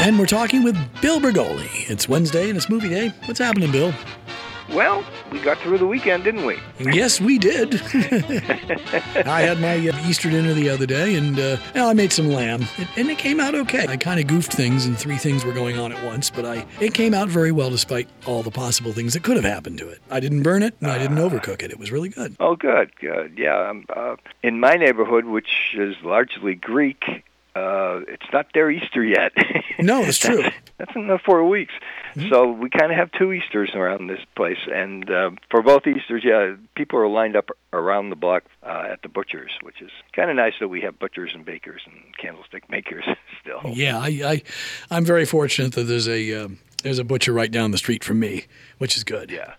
And we're talking with Bill Bergoli. It's Wednesday and it's movie day. What's happening, Bill? Well, we got through the weekend, didn't we? Yes, we did. I had my Easter dinner the other day, and I made some lamb, and it came out okay. I kind of goofed things, and 3 things were going on at once, but it came out very well despite all the possible things that could have happened to it. I didn't burn it, and I didn't overcook it. It was really good. Oh, good. Yeah, in my neighborhood, which is largely Greek, it's not their Easter yet. No, it's true. That's in 4 weeks. Mm-hmm. So we kind of have 2 Easters around this place. And for both Easters, people are lined up around the block at the butchers, which is kind of nice that we have butchers and bakers and candlestick makers still. Yeah, I'm very fortunate that there's a butcher right down the street from me, which is good. Yeah.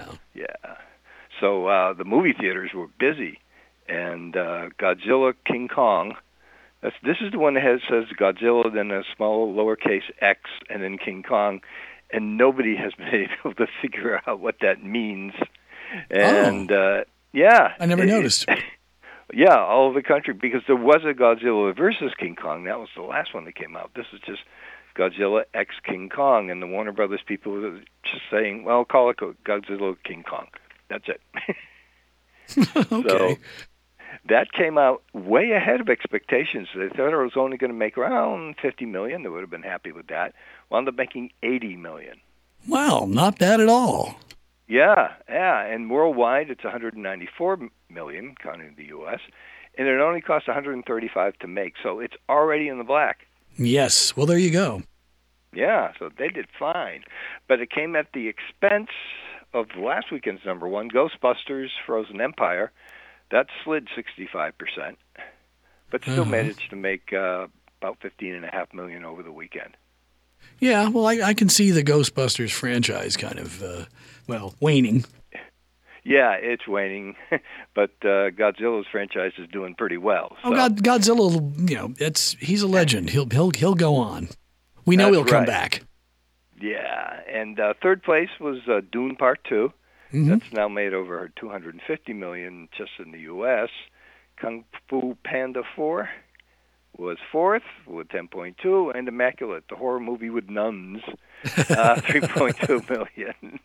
So the movie theaters were busy, and Godzilla King Kong. This is the one that says Godzilla, then a small lowercase x, and then King Kong, and nobody has been able to figure out what that means. And I never noticed. Yeah, all over the country, because there was a Godzilla versus King Kong. That was the last one that came out. This is just Godzilla X King Kong, and the Warner Brothers people were just saying, well, call it Godzilla King Kong. That's it. Okay. So, that came out way ahead of expectations. They thought it was only going to make around $50 million. They would have been happy with that. Wound up making $80 million. Wow, not bad at all. Yeah. And worldwide, it's $194 million, counting the U.S., and it only cost $135 to make. So it's already in the black. Yes. Well, there you go. Yeah. So they did fine, but it came at the expense of last weekend's number one, Ghostbusters: Frozen Empire. That slid 65%, but still managed to make about $15.5 million over the weekend. Yeah, well, I can see the Ghostbusters franchise kind of, waning. Yeah, it's waning, but Godzilla's franchise is doing pretty well. So. Oh, Godzilla, he's a legend. He'll go on. We know he'll come back. Yeah, and third place was Dune Part 2. Mm-hmm. That's now made over $250 million just in the U.S. Kung Fu Panda 4 was fourth with $10.2, and Immaculate, the horror movie with nuns, $3.2 million.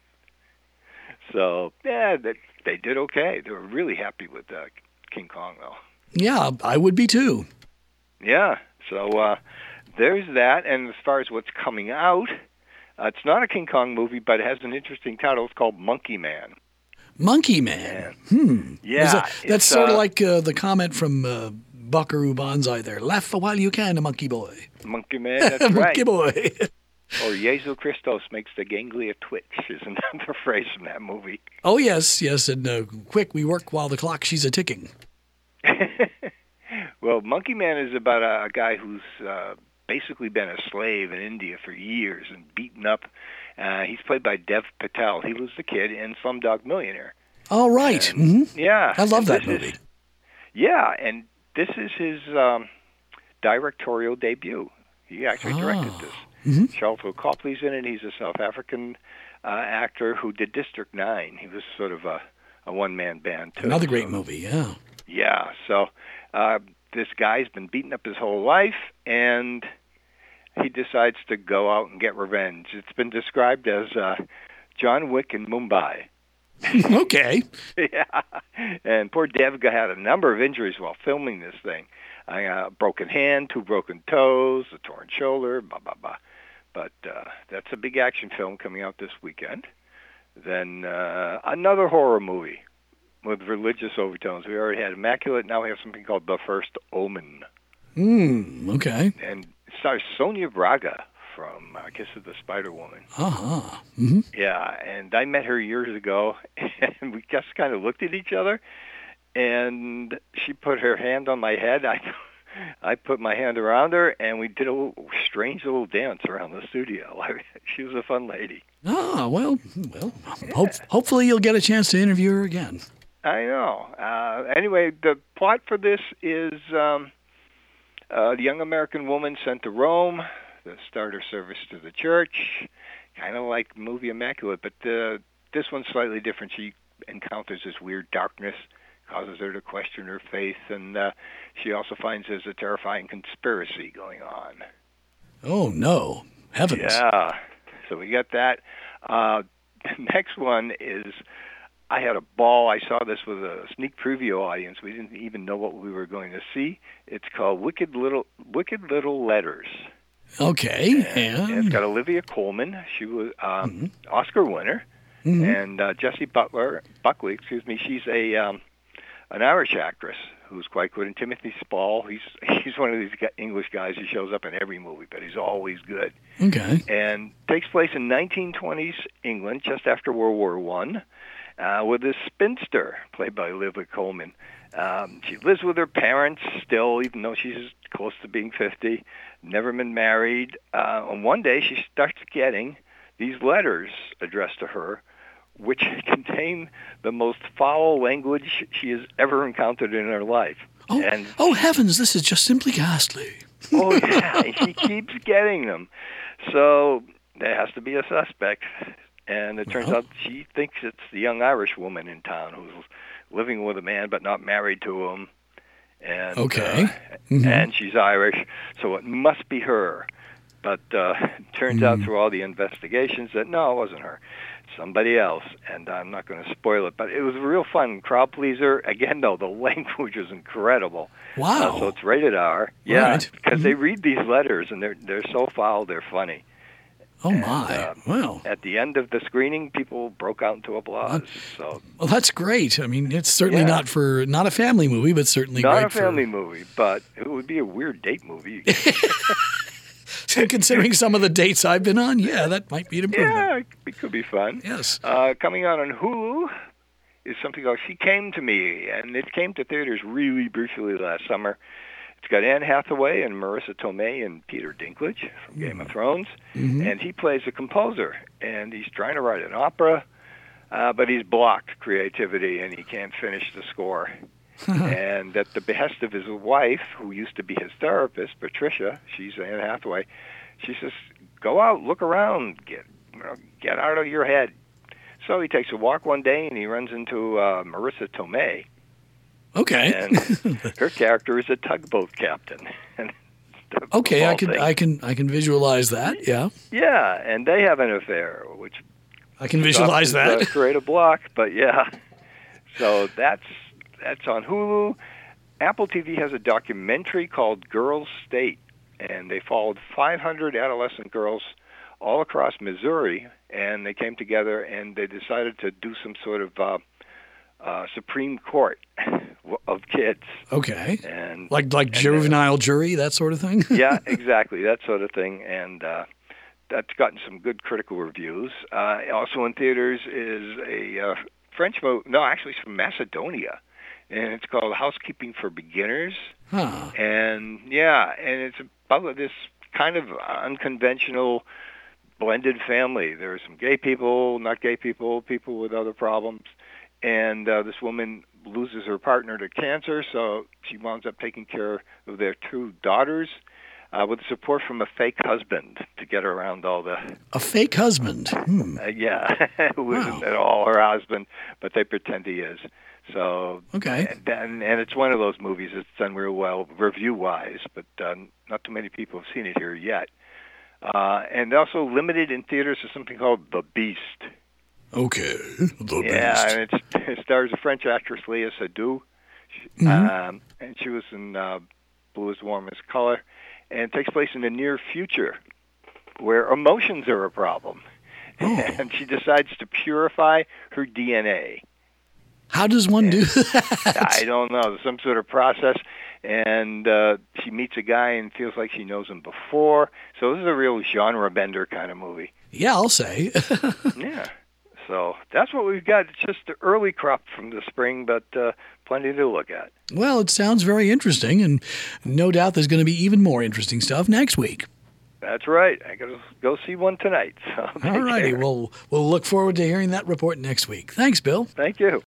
So, yeah, they did okay. They were really happy with King Kong, though. Yeah, I would be too. Yeah, so there's that. And as far as what's coming out, it's not a King Kong movie, but it has an interesting title. It's called Monkey Man. Monkey Man? Yeah. That's sort of like the comment from Buckaroo Banzai there. Laugh a while you can, monkey boy. Monkey Man, that's right. Monkey boy. Or Jesu Christos makes the ganglia twitch, isn't that the phrase from that movie? Oh, yes, and quick, we work while the clock she's a-ticking. Well, Monkey Man is about a guy who's basically been a slave in India for years and beaten up. He's played by Dev Patel. He was the kid in Slumdog Millionaire. Oh, right. And, Yeah. I love that movie. And this is his directorial debut. He actually directed this. Mm-hmm. Sharlto Copley's in it. He's a South African actor who did District 9. He was sort of a one-man band, too. Another great movie, yeah. Yeah, so this guy's been beaten up his whole life, and he decides to go out and get revenge. It's been described as John Wick in Mumbai. Okay. Yeah, and poor Devga had a number of injuries while filming this thing. A broken hand, 2 broken toes, a torn shoulder, blah, blah, blah. But that's a big action film coming out this weekend. Then another horror movie with religious overtones. We already had Immaculate. Now we have something called The First Omen. Okay. And it stars Sonia Braga from Kiss of the Spider Woman. Uh-huh. Mm-hmm. Yeah, and I met her years ago, and we just kind of looked at each other, and she put her hand on my head. I put my hand around her, and we did a strange little dance around the studio. She was a fun lady. Oh, well. Hopefully you'll get a chance to interview her again. I know. Anyway, the plot for this is the young American woman sent to Rome to start her service to the church, kind of like the movie Immaculate, but this one's slightly different. She encounters this weird darkness, causes her to question her faith, and she also finds there's a terrifying conspiracy going on. Oh, no. Heavens. Yeah. So we got that. The next one is, I had a ball. I saw this with a sneak preview audience. We didn't even know what we were going to see. It's called Wicked Little Letters. Okay. And it's got Olivia Colman. She was Oscar winner. And Jessie Buckley, she's an Irish actress who's quite good. And Timothy Spall, he's one of these English guys who shows up in every movie, but he's always good. Okay. And takes place in 1920s England, just after World War I, with this spinster played by Olivia Colman. She lives with her parents still, even though she's close to being 50, never been married. And one day she starts getting these letters addressed to her, which contain the most foul language she has ever encountered in her life. Oh, heavens, this is just simply ghastly. Oh, yeah, and she keeps getting them. So there has to be a suspect. And it turns out she thinks it's the young Irish woman in town who's living with a man but not married to him. And, and she's Irish, so it must be her. But it turns out through all the investigations that, no, it wasn't her. Somebody else, and I'm not going to spoil it, but it was a real fun crowd pleaser. Again, though, the language was incredible. Wow. So it's rated R. Yeah, because they read these letters, and they're so foul, they're funny. Oh, my. Wow. At the end of the screening, people broke out into applause. Well, that's great. I mean, it's certainly not a family movie, but certainly not great a family movie, but it would be a weird date movie. Considering some of the dates I've been on, that might be an improvement. Yeah, it could be fun. Yes. Coming out on Hulu is something called She Came to Me, and it came to theaters really briefly last summer. It's got Anne Hathaway and Marissa Tomei and Peter Dinklage from Game of Thrones, and he plays a composer, and he's trying to write an opera, but he's blocked creativity, and he can't finish the score. And at the behest of his wife, who used to be his therapist, Patricia, she's Anne Hathaway, she says, go out, look around, get out of your head. So he takes a walk one day, and he runs into Marissa Tomei. Okay. And her character is a tugboat captain. Okay, I can visualize that. Yeah. Yeah, and they have an affair, which I can visualize that. Create a block, but yeah. So that's on Hulu. Apple TV has a documentary called Girls State, and they followed 500 adolescent girls all across Missouri, and they came together and they decided to do some sort of Supreme Court of kids. Okay. And like juvenile jury, that sort of thing? Yeah, exactly, that sort of thing. And that's gotten some good critical reviews. Also in theaters is a French movie, no, actually it's from Macedonia, and it's called Housekeeping for Beginners. Huh. And it's about this kind of unconventional blended family. There are some gay people, not gay people, people with other problems. And this woman loses her partner to cancer, so she winds up taking care of their two daughters with support from a fake husband to get around all the... A fake husband? Who isn't at all her husband, but they pretend he is. So, okay. And it's one of those movies that's done real well review-wise, but not too many people have seen it here yet. And also limited in theaters is something called The Beast. Okay, The Beast. Yeah, and it stars a French actress, Léa Seydoux, and she was in Blue is the Warmest Color, and it takes place in the near future, where emotions are a problem. And she decides to purify her DNA. How does one do that? I don't know. There's some sort of process, and she meets a guy and feels like she knows him before. So this is a real genre bender kind of movie. Yeah, I'll say. Yeah. So that's what we've got. It's just the early crop from the spring, but plenty to look at. Well, it sounds very interesting, and no doubt there's going to be even more interesting stuff next week. That's right. I got to go see one tonight. So all righty. Well, we'll look forward to hearing that report next week. Thanks, Bill. Thank you.